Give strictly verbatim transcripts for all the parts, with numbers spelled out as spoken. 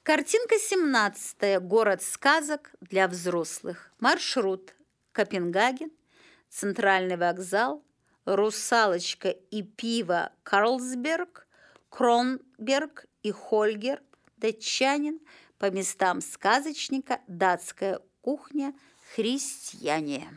Картинка семнадцатая. Город сказок для взрослых. Маршрут: Копенгаген, Центральный вокзал, Русалочка и пиво Карлсберг, Кронберг и Хольгер, датчанин, по местам сказочника, датская кухня, христиане.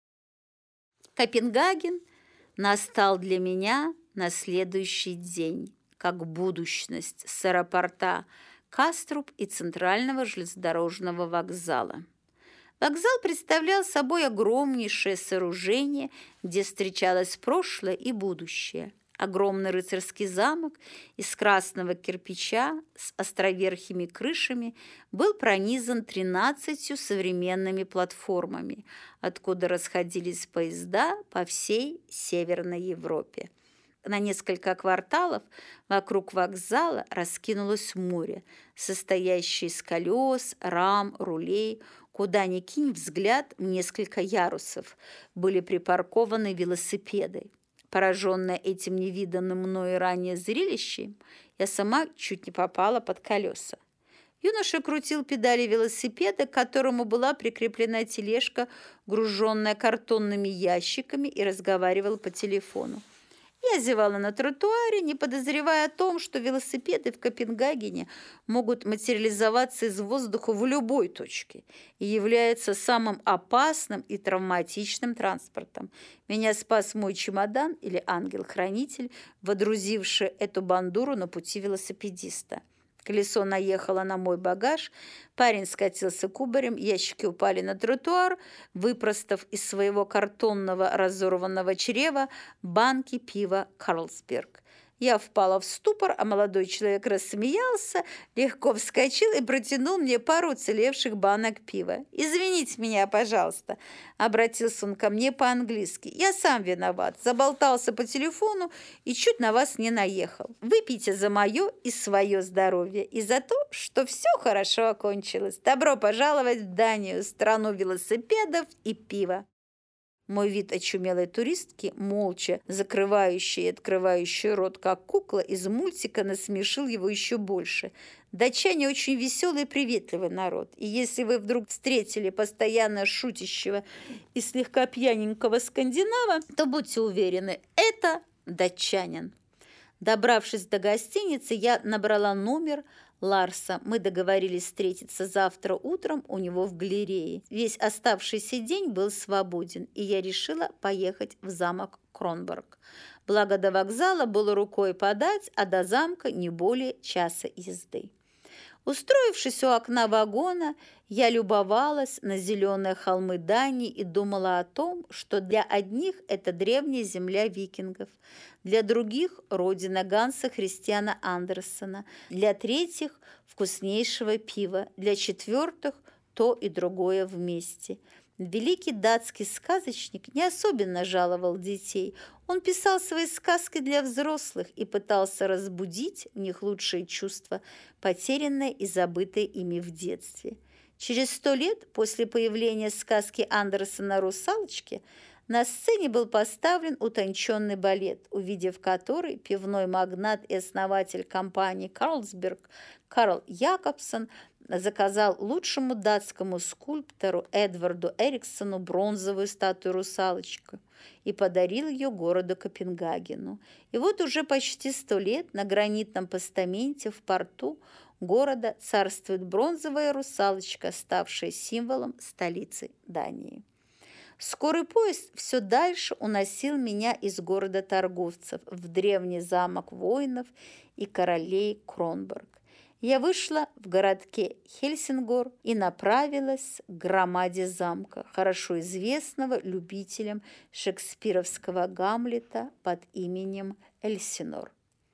Копенгаген настал для меня на следующий день, как будущность с аэропорта Каструб и Центрального железнодорожного вокзала. Вокзал представлял собой огромнейшее сооружение, где встречалось прошлое и будущее. Огромный рыцарский замок из красного кирпича с островерхими крышами был пронизан тринадцатью современными платформами, откуда расходились поезда по всей Северной Европе. На несколько кварталов вокруг вокзала раскинулось море, состоящее из колес, рам, рулей. Куда ни кинь взгляд, в несколько ярусов были припаркованы велосипеды. Пораженная этим невиданным мною ранее зрелищем, я сама чуть не попала под колеса. Юноша крутил педали велосипеда, к которому была прикреплена тележка, груженная картонными ящиками, и разговаривал по телефону. Я зевала на тротуаре, не подозревая о том, что велосипеды в Копенгагене могут материализоваться из воздуха в любой точке и являются самым опасным и травматичным транспортом. Меня спас мой чемодан или ангел-хранитель, водрузивший эту бандуру на пути велосипедиста. Колесо наехало на мой багаж, парень скатился кубарем, ящики упали на тротуар, выпростав из своего картонного разорванного чрева банки пива «Карлсберг». Я впала в ступор, а молодой человек рассмеялся, легко вскочил и протянул мне пару уцелевших банок пива. «Извините меня, пожалуйста», — обратился он ко мне по-английски. «Я сам виноват, заболтался по телефону и чуть на вас не наехал. Выпейте за мое и свое здоровье и за то, что все хорошо окончилось. Добро пожаловать в Данию, страну велосипедов и пива». Мой вид очумелой туристки, молча закрывающей и открывающей рот, как кукла из мультика, насмешил его еще больше. Датчане очень веселый и приветливый народ, и если вы вдруг встретили постоянно шутящего и слегка пьяненького скандинава, то будьте уверены, это датчанин. Добравшись до гостиницы, я набрала номер Ларса. Мы договорились встретиться завтра утром у него в галерее. Весь оставшийся день был свободен, и я решила поехать в замок Кронберг. Благо до вокзала было рукой подать, а до замка не более часа езды. Устроившись у окна вагона, я любовалась на зеленые холмы Дании и думала о том, что для одних это древняя земля викингов, для других – родина Ганса Христиана Андерсена, для третьих – вкуснейшего пива, для четвертых – то и другое вместе. Великий датский сказочник не особенно жаловал детей. Он писал свои сказки для взрослых и пытался разбудить в них лучшие чувства, потерянные и забытые ими в детстве. Через сто лет после появления сказки Андерсена «Русалочки» на сцене был поставлен утонченный балет, увидев который пивной магнат и основатель компании «Карлсберг» Карл Якобсон заказал лучшему датскому скульптору Эдварду Эриксону бронзовую статую «Русалочки» и подарил ее городу Копенгагену. И вот уже почти сто лет на гранитном постаменте в порту города царствует бронзовая русалочка, ставшая символом столицы Дании. Скорый поезд все дальше уносил меня из города торговцев в древний замок воинов и королей Кронберг. Я вышла в городке Хельсингор и направилась к громаде замка, хорошо известного любителям шекспировского Гамлета под именем Эльсинор.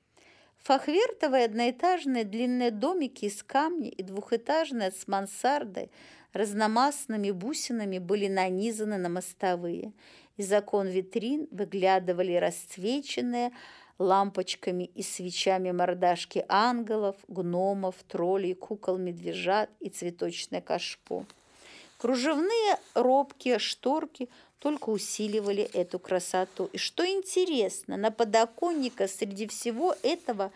Фахвертовые одноэтажные длинные домики из камня и двухэтажные с мансардой разномастными бусинами были нанизаны на мостовые. Из окон витрин выглядывали расцвеченные лампочками и свечами мордашки ангелов, гномов, троллей, кукол-медвежат и цветочное кашпо. Кружевные робкие шторки только усиливали эту красоту. И что интересно, на подоконниках среди всего этого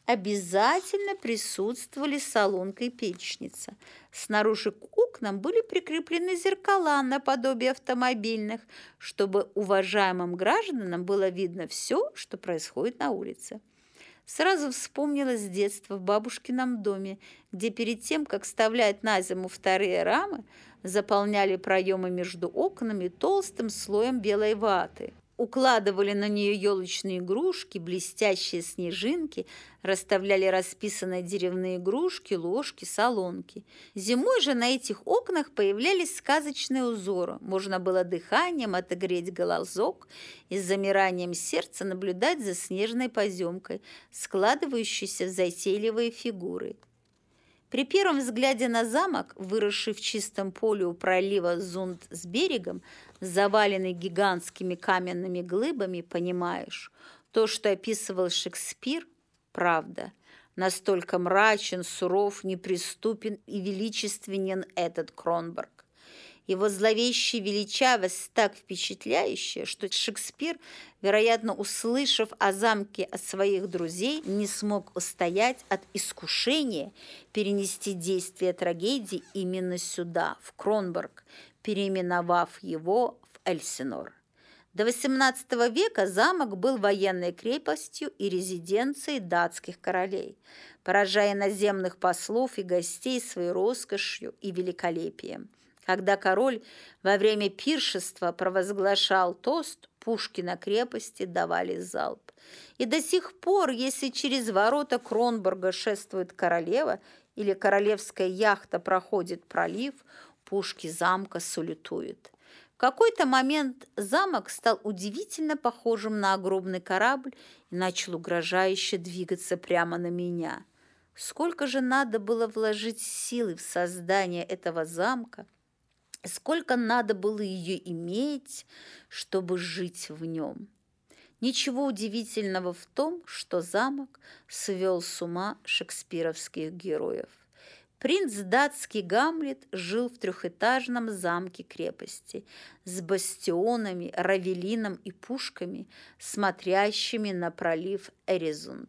обязательно присутствовали солонка и печница. Снаружи к окнам были прикреплены зеркала наподобие автомобильных, чтобы уважаемым гражданам было видно все, что происходит на улице. Сразу вспомнилось детство в бабушкином доме, где перед тем, как вставлять на зиму вторые рамы, заполняли проемы между окнами толстым слоем белой ваты. Укладывали на нее елочные игрушки, блестящие снежинки, расставляли расписанные деревянные игрушки, ложки, солонки. Зимой же на этих окнах появлялись сказочные узоры. Можно было дыханием отогреть глазок и с замиранием сердца наблюдать за снежной поземкой, складывающейся в затейливые фигуры. При первом взгляде на замок, выросший в чистом поле у пролива Зунд с берегом, заваленный гигантскими каменными глыбами, понимаешь, то, что описывал Шекспир, правда. Настолько мрачен, суров, неприступен и величественен этот Кронбург. Его зловещая величавость так впечатляющая, что Шекспир, вероятно, услышав о замке от своих друзей, не смог устоять от искушения перенести действие трагедии именно сюда, в Кронбург, переименовав его в Эльсинор. До восемнадцатого века замок был военной крепостью и резиденцией датских королей, поражая иноземных послов и гостей своей роскошью и великолепием. Когда король во время пиршества провозглашал тост, пушки на крепости давали залп. И до сих пор, если через ворота Кронбурга шествует королева или королевская яхта проходит пролив, пушки замка салютуют. В какой-то момент замок стал удивительно похожим на огромный корабль и начал угрожающе двигаться прямо на меня. Сколько же надо было вложить силы в создание этого замка, сколько надо было ее иметь, чтобы жить в нем. Ничего удивительного в том, что замок свел с ума шекспировских героев. Принц датский Гамлет жил в трехэтажном замке-крепости с бастионами, равелином и пушками, смотрящими на пролив Эрезунд.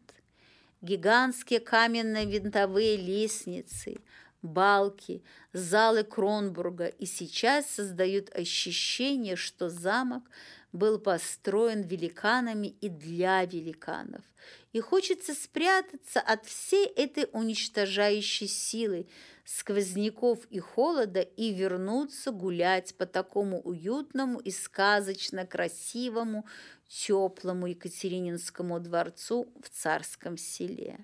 Гигантские каменные винтовые лестницы, балки, залы Кронбурга и сейчас создают ощущение, что замок был построен великанами и для великанов. И хочется спрятаться от всей этой уничтожающей силы, сквозняков и холода и вернуться гулять по такому уютному и сказочно красивому, теплому Екатерининскому дворцу в Царском селе.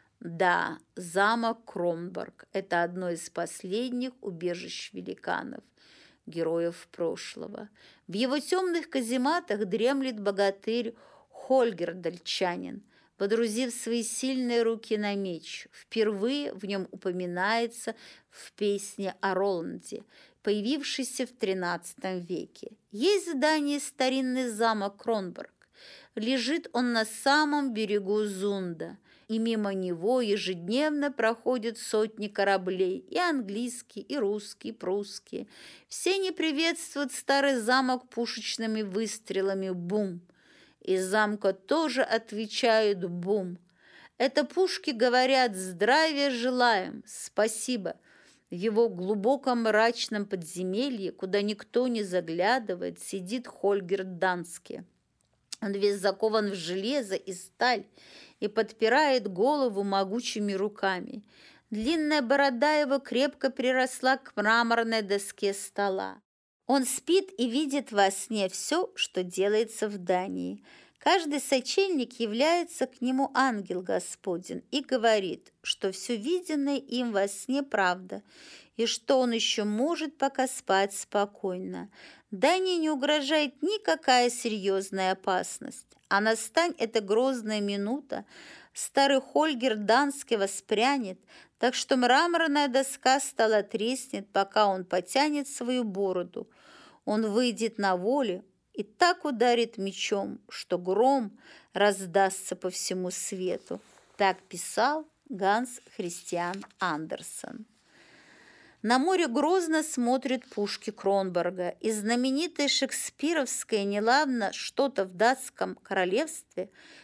Да, замок Кронбург – это одно из последних убежищ великанов, героев прошлого. В его темных казематах дремлет богатырь Хольгер Дальчанин, водрузив свои сильные руки на меч. Впервые в нем упоминается в песне о Роланде, появившейся в тринадцатом веке. Есть здание старинный замок Кронбург. Лежит он на самом берегу Зунда, и мимо него ежедневно проходят сотни кораблей, и английские, и русские, и прусские. Все они приветствуют старый замок пушечными выстрелами «бум». Из замка тоже отвечают «бум». Это пушки говорят «здравия желаем», «спасибо». В его глубоком мрачном подземелье, куда никто не заглядывает, сидит Хольгер Данский. Он весь закован в железо и сталь и подпирает голову могучими руками. Длинная борода его крепко приросла к мраморной доске стола. Он спит и видит во сне все, что делается в Дании. Каждый сочельник является к нему ангел Господень и говорит, что все виденное им во сне правда, и что он еще может пока спать спокойно. Дании не угрожает никакая серьезная опасность. А настань эта грозная минута, старый Хольгер Данский воспрянет, так что мраморная доска стола треснет, пока он потянет свою бороду. Он выйдет на волю и так ударит мечом, что гром раздастся по всему свету. Так писал Ганс Христиан Андерсен. На море грозно смотрят пушки Кронбурга, и знаменитое шекспировское «Неладно что-то в датском королевстве»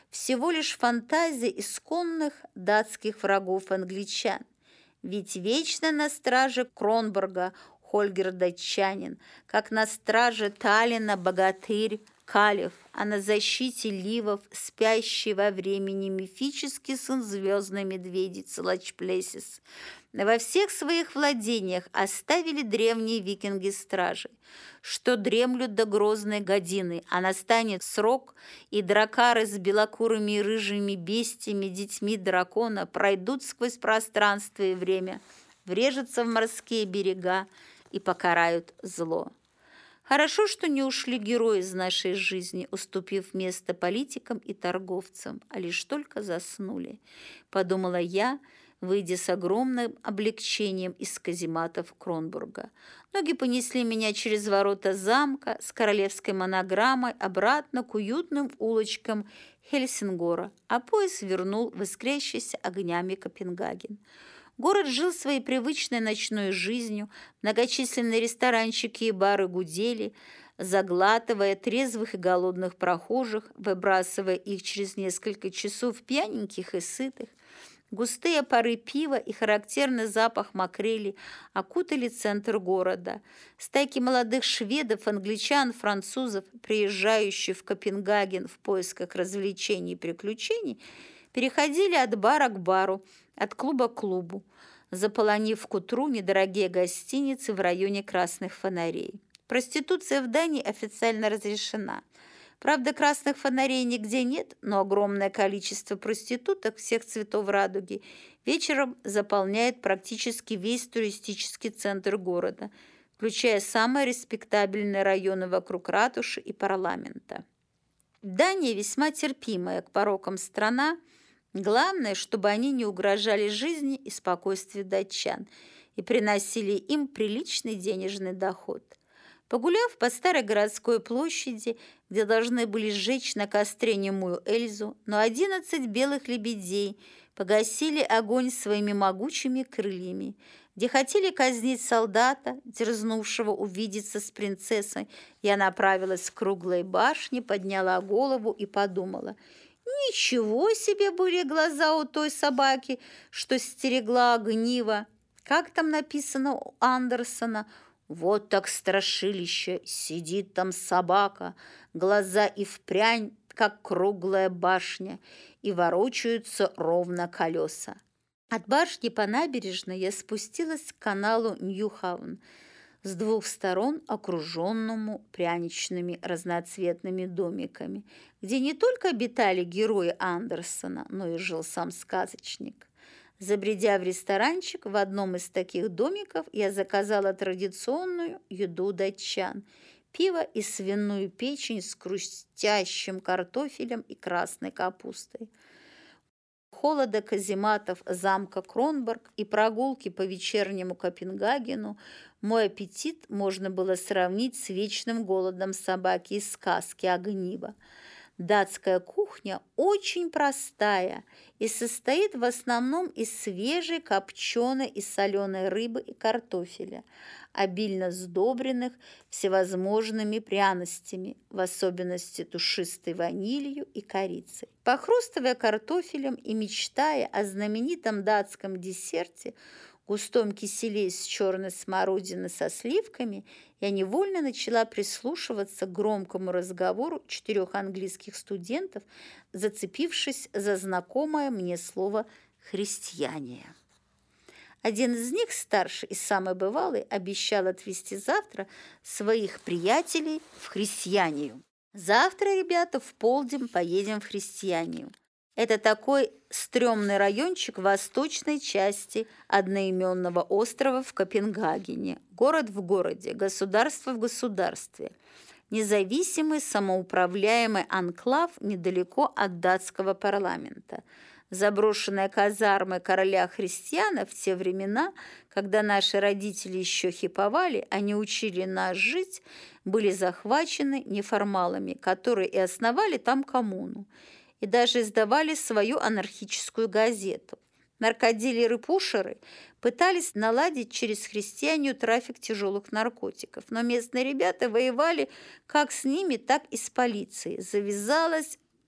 всего лишь фантазия исконных датских врагов англичан. Ведь вечно на страже Кронбурга Хольгер датчанин, как на страже Таллина богатырь Калев, а на защите ливов спящий во времени мифический сын звездной медведицы Лачплесис. Во всех своих владениях оставили древние викинги стражи, что дремлют до грозной годины, а настанет срок, и дракары с белокурыми и рыжими бестиями, детьми дракона пройдут сквозь пространство и время, врежутся в морские берега и покарают зло. Хорошо, что не ушли герои из нашей жизни, уступив место политикам и торговцам, а лишь только заснули, подумала я, выйдя с огромным облегчением из казематов Кронбурга. Ноги понесли меня через ворота замка с королевской монограммой обратно к уютным улочкам Хельсингора, а поезд вернул в искрящийся огнями Копенгаген. Город жил своей привычной ночной жизнью, многочисленные ресторанчики и бары гудели, заглатывая трезвых и голодных прохожих, выбрасывая их через несколько часов пьяненьких и сытых. Густые пары пива и характерный запах макрели окутали центр города. Стайки молодых шведов, англичан, французов, приезжающих в Копенгаген в поисках развлечений и приключений, переходили от бара к бару, от клуба к клубу, заполонив к утру недорогие гостиницы в районе красных фонарей. Проституция в Дании официально разрешена. Правда, красных фонарей нигде нет, но огромное количество проституток всех цветов радуги вечером заполняет практически весь туристический центр города, включая самые респектабельные районы вокруг ратуши и парламента. Дания весьма терпимая к порокам страна. Главное, чтобы они не угрожали жизни и спокойствию датчан и приносили им приличный денежный доход. Погуляв по старой городской площади, где должны были сжечь на костре немую Эльзу, но одиннадцать белых лебедей погасили огонь своими могучими крыльями, где хотели казнить солдата, дерзнувшего увидеться с принцессой, я направилась к круглой башне, подняла голову и подумала: ничего себе были глаза у той собаки, что стерегла огниво. Как там написано у Андерсона? Вот так страшилище, сидит там собака, глаза и впрямь, как круглая башня, и ворочаются ровно колеса. От башни по набережной я спустилась к каналу Ньюхаун, с двух сторон окруженному пряничными разноцветными домиками, где не только обитали герои Андерсона, но и жил сам сказочник. Забредя в ресторанчик в одном из таких домиков, я заказала традиционную еду датчан – пиво и свиную печень с хрустящим картофелем и красной капустой. Холода казематов замка Кронбург и прогулки по вечернему Копенгагену мой аппетит можно было сравнить с вечным голодом собаки из сказки «Огниво». Датская кухня очень простая и состоит в основном из свежей, копченой и соленой рыбы и картофеля, обильно сдобренных всевозможными пряностями, в особенности душистой ванилью и корицей. Похрустывая картофелем и мечтая о знаменитом датском десерте, густом киселе из черной смородины со сливками, я невольно начала прислушиваться к громкому разговору четырех английских студентов, зацепившись за знакомое мне слово «христиане». Один из них, старший и самый бывалый, обещал отвезти завтра своих приятелей в Христианию. «Завтра, ребята, в полдень поедем в Христианию. Это такой стрёмный райончик в восточной части одноименного острова в Копенгагене. Город в городе, государство в государстве. Независимый самоуправляемый анклав недалеко от датского парламента. Заброшенные казармы короля христианов в те времена, когда наши родители еще хиповали, они учили нас жить, были захвачены неформалами, которые и основали там коммуну, и даже издавали свою анархическую газету. Наркодилеры-пушеры пытались наладить через христианию трафик тяжелых наркотиков, но местные ребята воевали как с ними, так и с полицией. Завязалась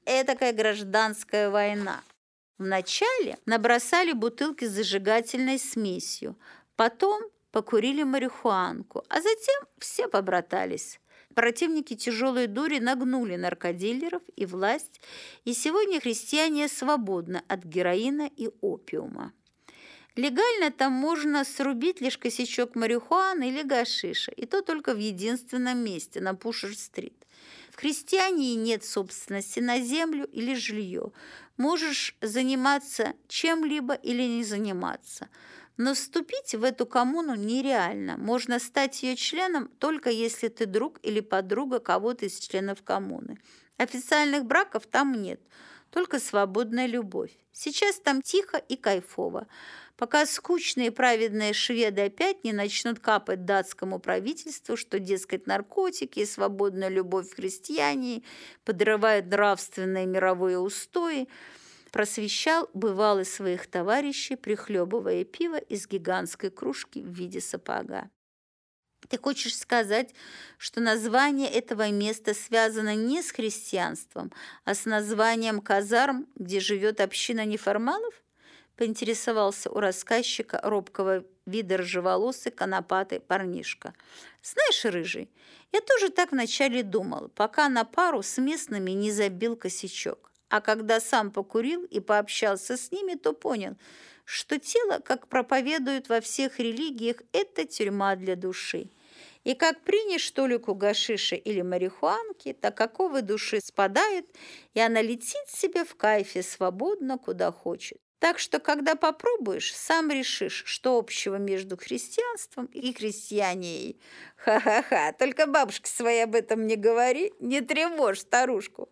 этакая гражданская война. Вначале набросали бутылки с зажигательной смесью, потом покурили марихуанку, а затем все побратались. Противники тяжелой дури нагнули наркодилеров и власть, и сегодня христиане свободны от героина и опиума. Легально там можно срубить лишь косячок марихуаны или гашиша, и то только в единственном месте, на Пушер-стрит. В христиании нет собственности на землю или жилье. Можешь заниматься чем-либо или не заниматься. Но вступить в эту коммуну нереально. Можно стать ее членом только если ты друг или подруга кого-то из членов коммуны. Официальных браков там нет, только свободная любовь. Сейчас там тихо и кайфово, пока скучные праведные шведы опять не начнут капать датскому правительству, что, дескать, наркотики и свободная любовь в христиане подрывают нравственные мировые устои, просвещал бывалый своих товарищей, прихлебывая пиво из гигантской кружки в виде сапога. Ты хочешь сказать, что название этого места связано не с христианством, а с названием казарм, где живет община неформалов? Поинтересовался у рассказчика робкого вида рыжеволосый конопатый парнишка. Знаешь, рыжий, я тоже так вначале думал, пока на пару с местными не забил косячок. А когда сам покурил и пообщался с ними, то понял, что тело, как проповедуют во всех религиях, это тюрьма для души. И как принешь толику гашиша или марихуанки, так оковы души спадают, и она летит себе в кайфе свободно, куда хочет. Так что, когда попробуешь, сам решишь, что общего между христианством и христианией. Ха-ха-ха, только бабушке своей об этом не говори, не тревожь старушку.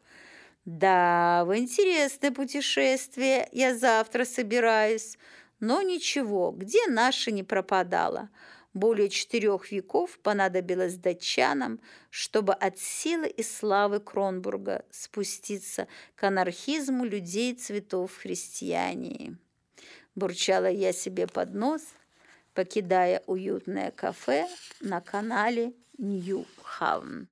Да, в интересное путешествие, я завтра собираюсь. Но ничего, где наша не пропадала. Более четырех веков понадобилось датчанам, чтобы от силы и славы Кронбурга спуститься к анархизму людей цветов христиании. Бурчала я себе под нос, покидая уютное кафе на канале Нью-Хавн.